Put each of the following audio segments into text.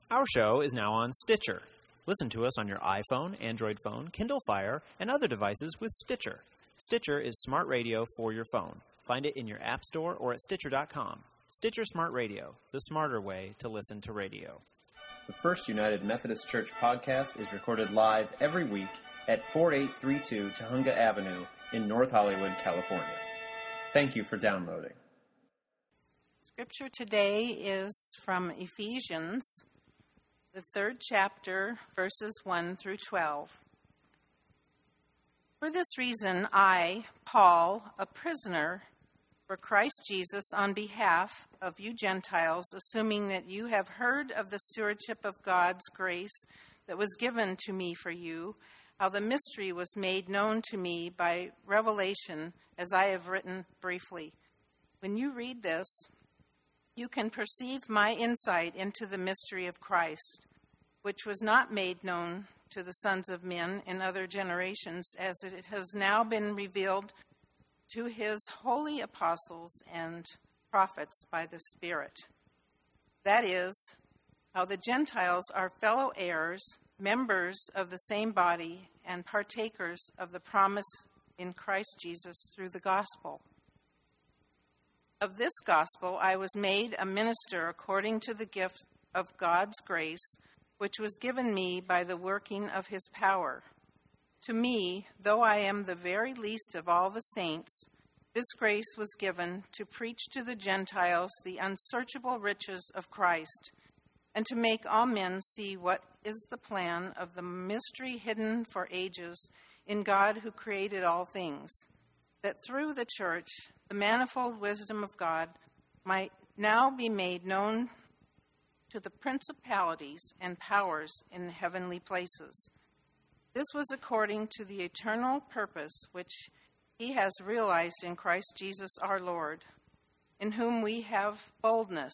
Our show is now on Stitcher. Listen to us on your iPhone, Android phone, Kindle Fire, and other devices with Stitcher. Stitcher is smart radio for your phone. Find it in your app store or at Stitcher.com. Stitcher Smart Radio, the smarter way to listen to radio. The First United Methodist Church podcast is recorded live every week at 4832 Tujunga Avenue in North Hollywood, California. Thank you for downloading. Scripture today is from Ephesians, the 3rd chapter, verses 1 through 12. For this reason, I, Paul, a prisoner for Christ Jesus, on behalf of you Gentiles, assuming that you have heard of the stewardship of God's grace that was given to me for you, how the mystery was made known to me by revelation, as I have written briefly. When you read this, you can perceive my insight into the mystery of Christ, which was not made known to the sons of men in other generations, as it has now been revealed to his holy apostles and prophets by the Spirit. That is, how the Gentiles are fellow heirs, members of the same body, and partakers of the promise in Christ Jesus through the gospel. Of this gospel I was made a minister according to the gift of God's grace, which was given me by the working of his power. To me, though I am the very least of all the saints, this grace was given to preach to the Gentiles the unsearchable riches of Christ, and to make all men see what is the plan of the mystery hidden for ages in God who created all things, that through the church the manifold wisdom of God might now be made known to the principalities and powers in the heavenly places. This was according to the eternal purpose which he has realized in Christ Jesus our Lord, in whom we have boldness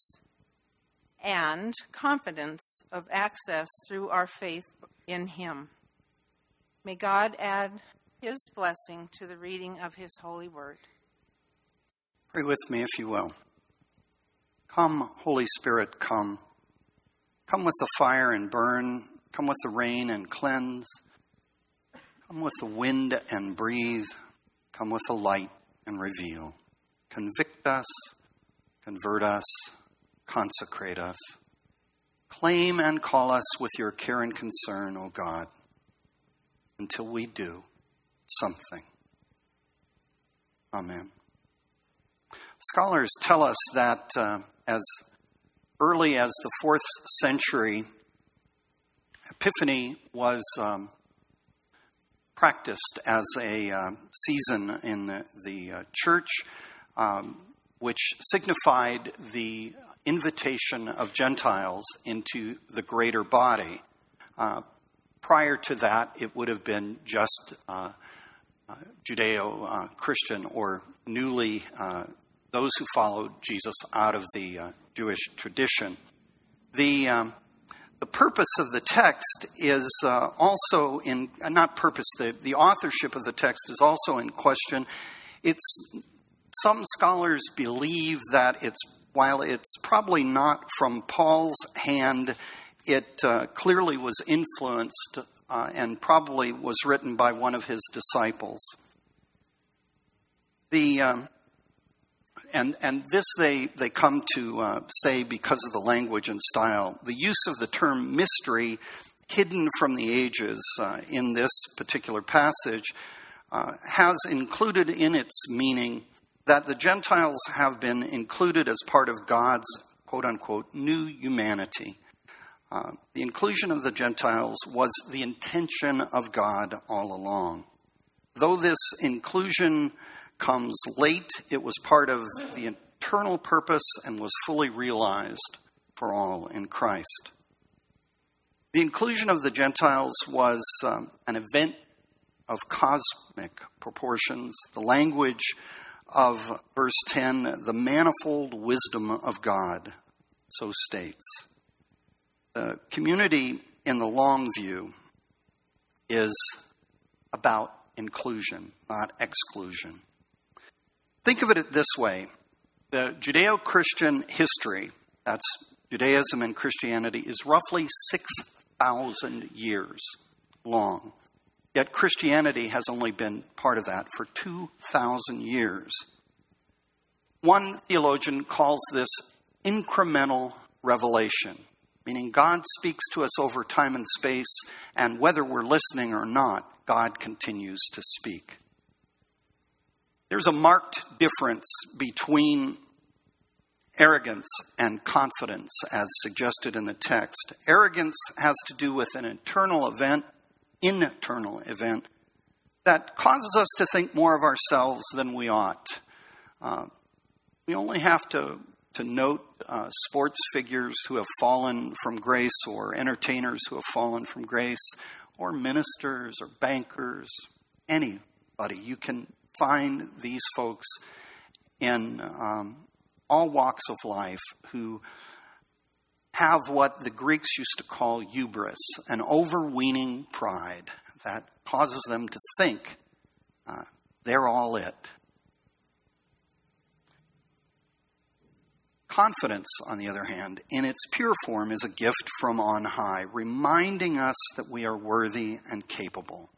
and confidence of access through our faith in him. May God add his blessing to the reading of his holy word. Pray with me, if you will. Come, Holy Spirit, come. Come with the fire and burn. Come with the rain and cleanse. Come with the wind and breathe. Come with the light and reveal. Convict us, convert us, consecrate us. Claim and call us with your care and concern, O God, until we do something. Amen. Scholars tell us that as early as the 4th century, Epiphany was practiced as a season in the church, which signified the invitation of Gentiles into the greater body. Prior to that, it would have been just Judeo-Christian or newly those who followed Jesus out of the Jewish tradition. The purpose of the text is also in, not purpose, the authorship of the text is also in question. Some scholars believe that while it's probably not from Paul's hand, it clearly was influenced and probably was written by one of his disciples. And this they come to say because of the language and style. The use of the term mystery, hidden from the ages, in this particular passage, has included in its meaning that the Gentiles have been included as part of God's, quote-unquote, new humanity. The inclusion of the Gentiles was the intention of God all along. Though this inclusion comes late, it was part of the eternal purpose and was fully realized for all in Christ. The inclusion of the Gentiles was an event of cosmic proportions. The language of verse 10, the manifold wisdom of God, so states. The community in the long view is about inclusion, not exclusion. Think of it this way. The Judeo-Christian history, that's Judaism and Christianity is roughly 6,000 years long. Yet Christianity has only been part of that for 2,000 years. One theologian calls this incremental revelation, meaning God speaks to us over time and space, and whether we're listening or not, God continues to speak. There's a marked difference between arrogance and confidence, as suggested in the text. Arrogance has to do with an internal event that causes us to think more of ourselves than we ought. We only have to note sports figures who have fallen from grace, or entertainers who have fallen from grace, or ministers or bankers, anybody. You can find these folks in all walks of life who have what the Greeks used to call hubris, an overweening pride that causes them to think they're all it. Confidence, on the other hand, in its pure form, is a gift from on high, reminding us that we are worthy and capable.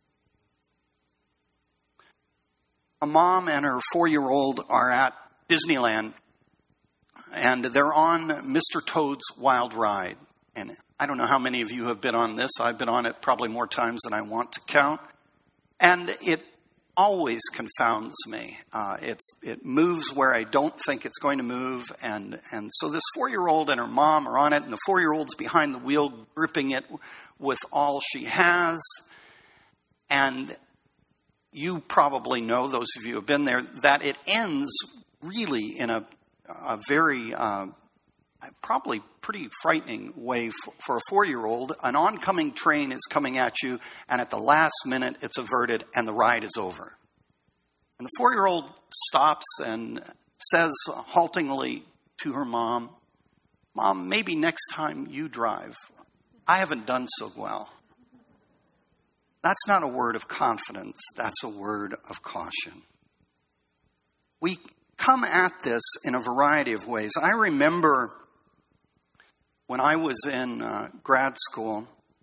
A mom and her 4-year-old are at Disneyland, and they're on Mr. Toad's Wild Ride. And I don't know how many of you have been on this. I've been on it probably more times than I want to count. And it always confounds me. It moves where I don't think it's going to move. And so this 4-year-old and her mom are on it, and the 4-year-old's behind the wheel, gripping it with all she has. And you probably know, those of you who have been there, that it ends really in a very, probably pretty frightening way for a 4-year-old. An oncoming train is coming at you, and at the last minute it's averted and the ride is over. And the 4-year-old stops and says haltingly to her mom, "Mom, maybe next time you drive. I haven't done so well." That's not a word of confidence. That's a word of caution. We come at this in a variety of ways. I remember when I was in grad school,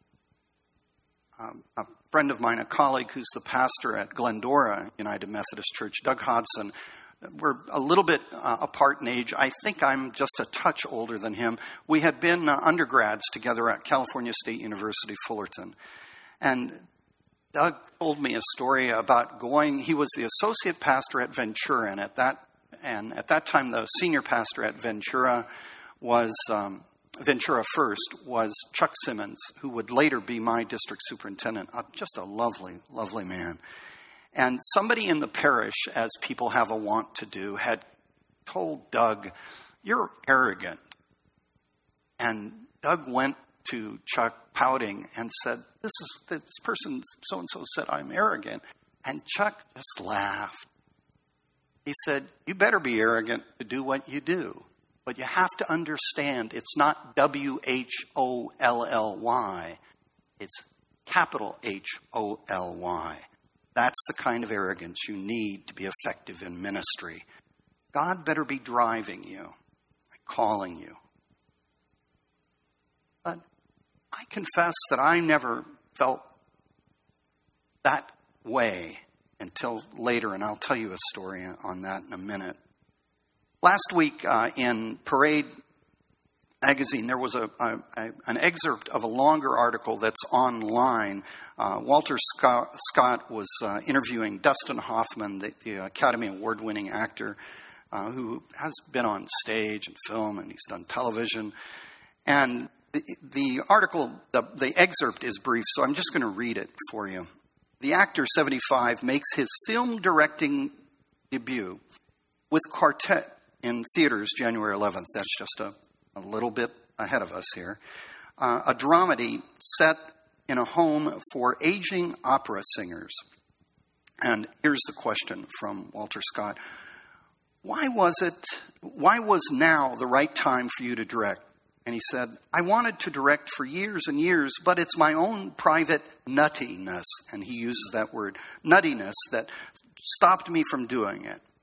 a friend of mine, a colleague who's the pastor at Glendora United Methodist Church, Doug Hodson, we're a little bit apart in age. I think I'm just a touch older than him. We had been undergrads together at California State University, Fullerton. And Doug told me a story about he was the associate pastor at Ventura, and at that time the senior pastor at Ventura was, Ventura First, was Chuck Simmons, who would later be my district superintendent. Just a lovely, lovely man. And somebody in the parish, as people have a wont to do, had told Doug, "You're arrogant." And Doug went to Chuck pouting and said, this person so-and-so said I'm arrogant. And Chuck just laughed. He said, "You better be arrogant to do what you do. But you have to understand it's not WHOLLY. It's capital HOLY. That's the kind of arrogance you need to be effective in ministry. God better be driving you, calling you." But I confess that I never felt that way until later, and I'll tell you a story on that in a minute. Last week in Parade magazine, there was an excerpt of a longer article that's online. Walter Scott was interviewing Dustin Hoffman, the Academy Award-winning actor who has been on stage and film, and he's done television. And the article, the excerpt is brief, so I'm just going to read it for you. The actor, 75, makes his film directing debut with Quartet in theaters January 11th. That's just a little bit ahead of us here. A dramedy set in a home for aging opera singers. And here's the question from Walter Scott. Why was now the right time for you to direct? And he said, "I wanted to direct for years and years, but it's my own private nuttiness," and he uses that word, nuttiness, that stopped me from doing it.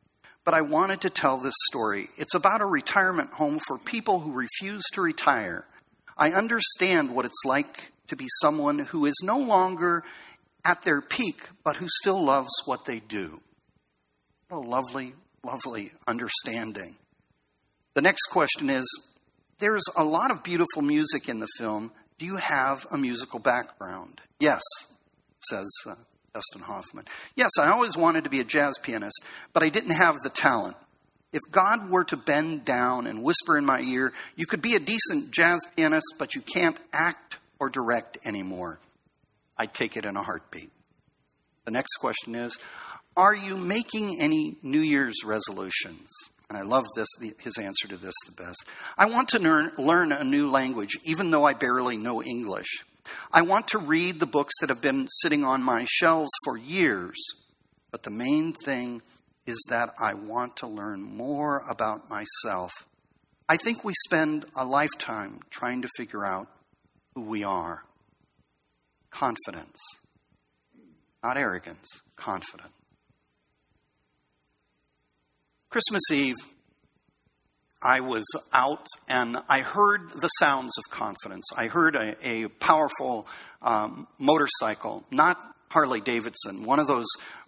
but I wanted to tell this story. It's about a retirement home for people who refuse to retire. I understand what it's like to be someone who is no longer at their peak, but who still loves what they do. What a lovely, lovely understanding. The next question is, there's a lot of beautiful music in the film. Do you have a musical background? Yes, says Dustin Hoffman. Yes, I always wanted to be a jazz pianist, but I didn't have the talent. If God were to bend down and whisper in my ear, you could be a decent jazz pianist, but you can't act or direct anymore, I'd take it in a heartbeat. The next question is, are you making any New Year's resolutions? And I love his answer to this the best. I want to learn a new language, even though I barely know English. I want to read the books that have been sitting on my shelves for years. But the main thing is that I want to learn more about myself. I think we spend a lifetime trying to figure out who we are. Confidence. Not arrogance, confidence. Christmas Eve, I was out and I heard the sounds of confidence. I heard a powerful motorcycle, not Harley Davidson, one of those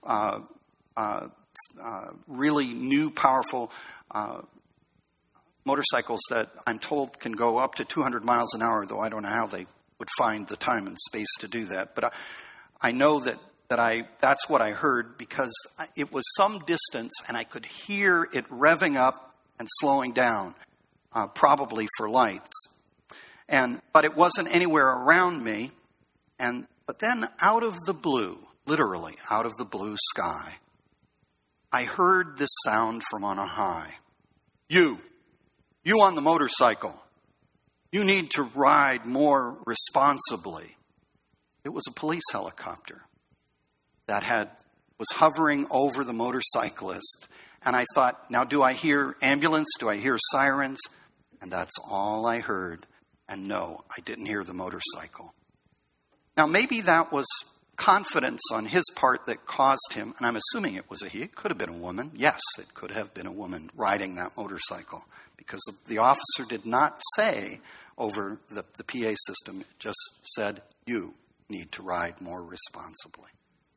really new, powerful motorcycles that I'm told can go up to 200 miles an hour, though I don't know how they would find the time and space to do that. But I know that's what I heard because it was some distance and I could hear it revving up and slowing down, probably for lights. But it wasn't anywhere around me. But then out of the blue, literally out of the blue sky, I heard this sound from on high. You on the motorcycle. You need to ride more responsibly. It was a police helicopter that was hovering over the motorcyclist. And I thought, now do I hear ambulance? Do I hear sirens? And that's all I heard. And no, I didn't hear the motorcycle. Now maybe that was confidence on his part that caused him, and I'm assuming it was a he. It could have been a woman. Yes, it could have been a woman riding that motorcycle. Because the officer did not say over the PA system, it just said, you need to ride more responsibly.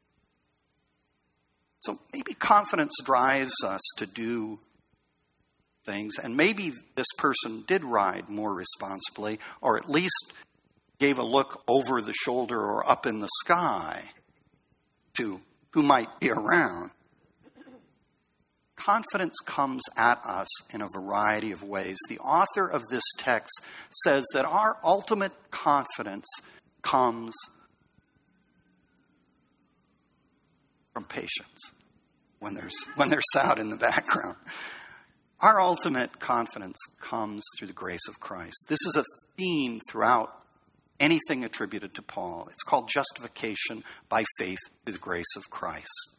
So maybe confidence drives us to do things, and maybe this person did ride more responsibly, or at least gave a look over the shoulder or up in the sky to who might be around. Confidence comes at us in a variety of ways. The author of this text says that our ultimate confidence comes from patience. When there's sound in the background. Our ultimate confidence comes through the grace of Christ. This is a theme throughout anything attributed to Paul. It's called justification by faith through the grace of Christ.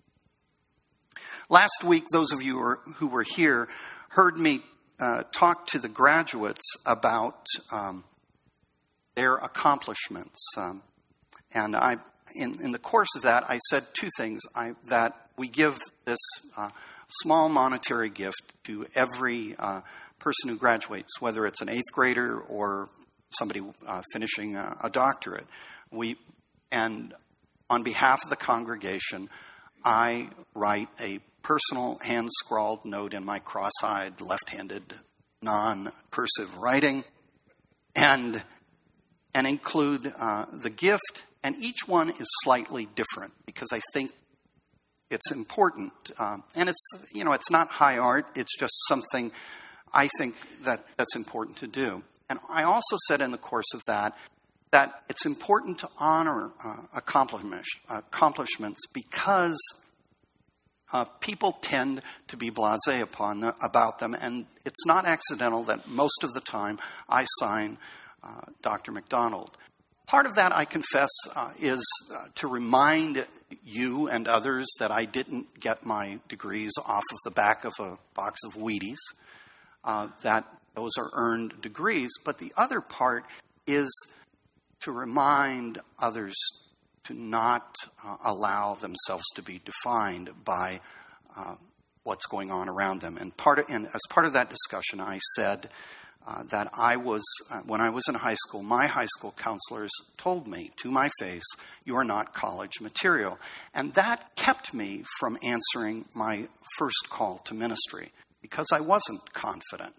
Last week, those of you who were here heard me talk to the graduates about their accomplishments. And in the course of that, I said two things. That we give this small monetary gift to every person who graduates, whether it's an 8th grader or somebody finishing a doctorate. And on behalf of the congregation, I write a personal hand-scrawled note in my cross-eyed, left-handed, non-cursive writing, and include the gift. And each one is slightly different because I think it's important. And it's not high art. It's just something I think that's important to do. And I also said in the course of that it's important to honor accomplishments because people tend to be blasé about them. And it's not accidental that most of the time I sign Dr. McDonald. Part of that, I confess, is to remind you and others that I didn't get my degrees off of the back of a box of Wheaties, that those are earned degrees. But the other part is to remind others to not allow themselves to be defined by what's going on around them. And as part of that discussion, I said that when I was in high school, my high school counselors told me to my face, "You are not college material." And that kept me from answering my first call to ministry because I wasn't confident.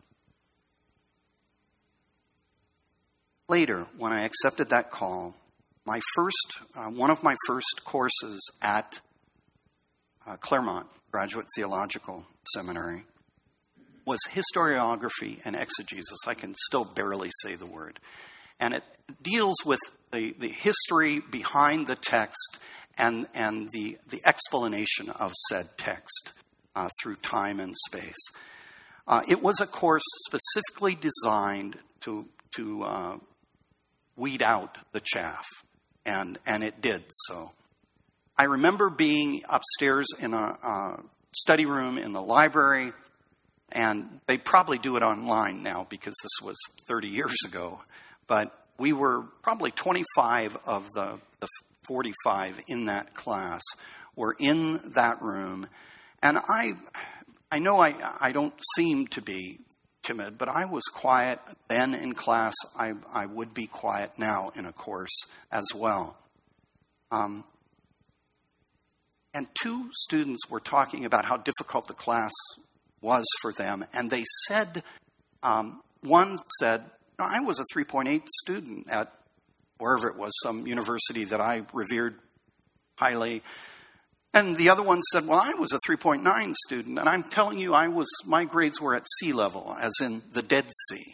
Later, when I accepted that call, one of my first courses at Claremont Graduate Theological Seminary was historiography and exegesis. I can still barely say the word. And it deals with the history behind the text and the explanation of said text through time and space. It was a course specifically designed to weed out the chaff, and it did so. I remember being upstairs in a study room in the library, and they probably do it online now because this was 30 years ago. But we were probably 25 of the 45 in that class were in that room. And I know I don't seem to be timid, but I was quiet then in class. I would be quiet now in a course as well. And two students were talking about how difficult the class was for them. And they said, one said, "I was a 3.8 student at wherever it was, some university that I revered highly." And the other one said, "Well, I was a 3.9 student. And I'm telling you, my grades were at sea level, as in the Dead Sea."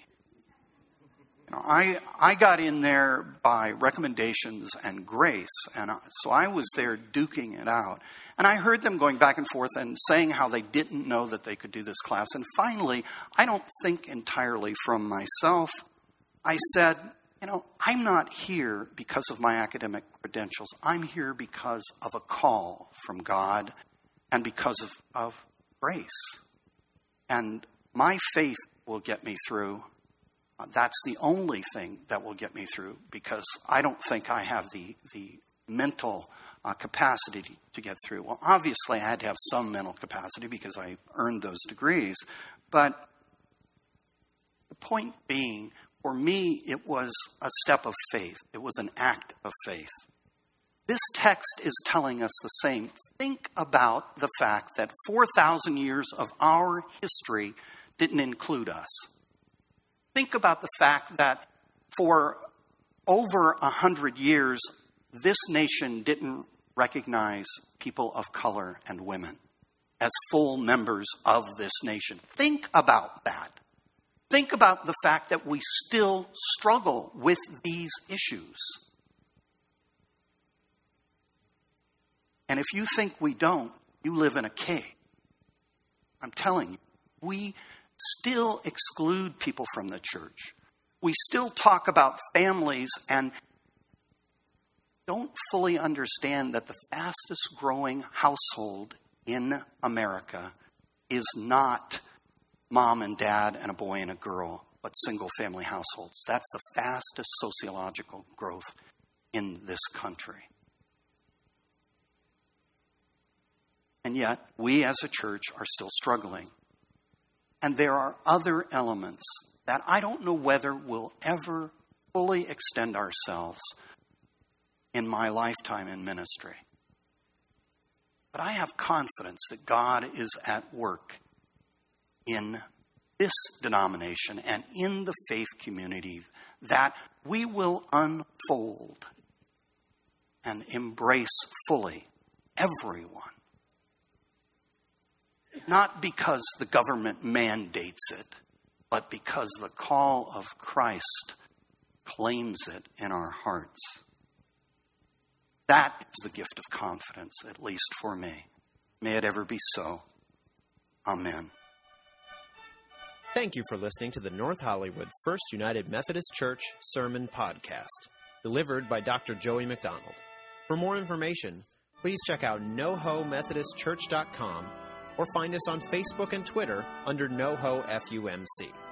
I got in there by recommendations and grace, and so I was there duking it out. And I heard them going back and forth and saying how they didn't know that they could do this class. And finally, I don't think entirely from myself, I said, I'm not here because of my academic credentials. I'm here because of a call from God and because of grace. And my faith will get me through. That's the only thing that will get me through, because I don't think I have the mental capacity to get through. Well, obviously, I had to have some mental capacity because I earned those degrees. But the point being, for me, it was a step of faith. It was an act of faith. This text is telling us the same. Think about the fact that 4,000 years of our history didn't include us. Think about the fact that for over 100 years, this nation didn't recognize people of color and women as full members of this nation. Think about that. Think about the fact that we still struggle with these issues. And if you think we don't, you live in a cave. I'm telling you, we still exclude people from the church. We still talk about families and don't fully understand that the fastest growing household in America is not mom and dad and a boy and a girl, but single family households. That's the fastest sociological growth in this country. And yet, we as a church are still struggling. And there are other elements that I don't know whether we'll ever fully extend ourselves in my lifetime in ministry. But I have confidence that God is at work in this denomination and in the faith community, that we will unfold and embrace fully everyone. Not because the government mandates it, but because the call of Christ claims it in our hearts. That is the gift of confidence, at least for me. May it ever be so. Amen. Thank you for listening to the North Hollywood First United Methodist Church Sermon Podcast, delivered by Dr. Joey McDonald. For more information, please check out nohomethodistchurch.com or find us on Facebook and Twitter under NoHo FUMC.